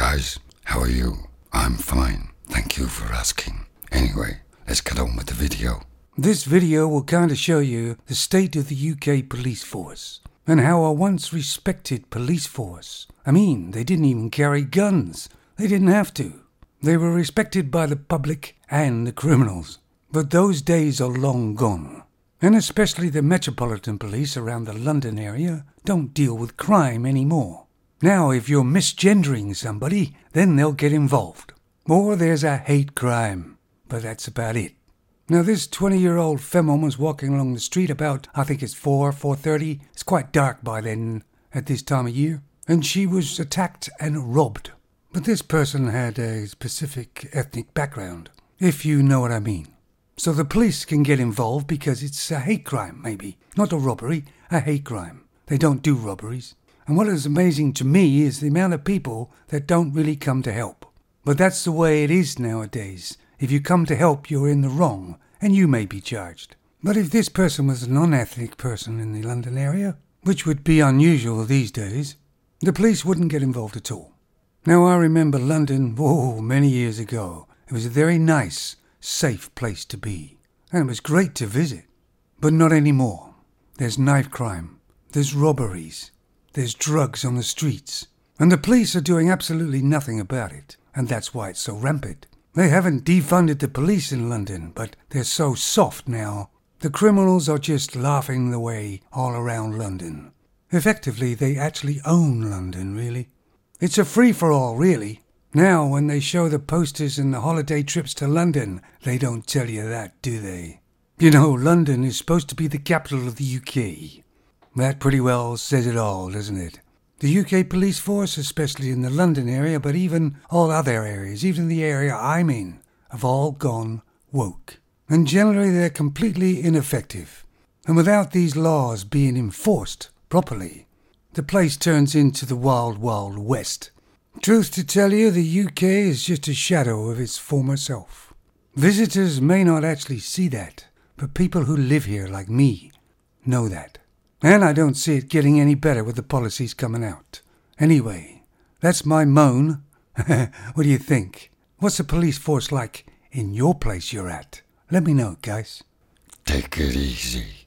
guys, how are you? I'm fine. Thank you for asking. Anyway, let's get on with the video. This video will kind of show you the state of the UK police force and how a once respected police force. They didn't even carry guns. They didn't have to. They were respected by the public and the criminals. But those days are long gone. And especially the Metropolitan Police around the London area don't deal with crime anymore. Now, if you're misgendering somebody, then they'll get involved. Or there's a hate crime. But that's about it. Now, this 20-year-old femme was walking along the street about, I think it's 4:30. It's quite dark by then at this time of year. And she was attacked and robbed. But this person had a specific ethnic background, if you know what I mean. So the police can get involved because it's a hate crime, maybe. Not a robbery, a hate crime. They don't do robberies. And what is amazing to me is the amount of people that don't really come to help. But that's the way it is nowadays. If you come to help, you're in the wrong, and you may be charged. But if this person was a non-ethnic person in the London area, which would be unusual these days, the police wouldn't get involved at all. Now, I remember London, many years ago. It was a very nice, safe place to be. And it was great to visit. But not anymore. There's knife crime. There's robberies. There's drugs on the streets. And the police are doing absolutely nothing about it. And that's why it's so rampant. They haven't defunded the police in London, but they're so soft now. The criminals are just laughing the way all around London. Effectively, they actually own London, really. It's a free-for-all, really. Now, when they show the posters and the holiday trips to London, they don't tell you that, do they? You know, London is supposed to be the capital of the UK. That pretty well says it all, doesn't it? The UK police force, especially in the London area, but even all other areas, even the area I'm in, have all gone woke. And generally they're completely ineffective. And without these laws being enforced properly, the place turns into the wild, wild west. Truth to tell you, the UK is just a shadow of its former self. Visitors may not actually see that, but people who live here, like me, know that. And I don't see it getting any better with the policies coming out. Anyway, that's my moan. What do you think? What's the police force like in your place you're at? Let me know, guys. Take it easy.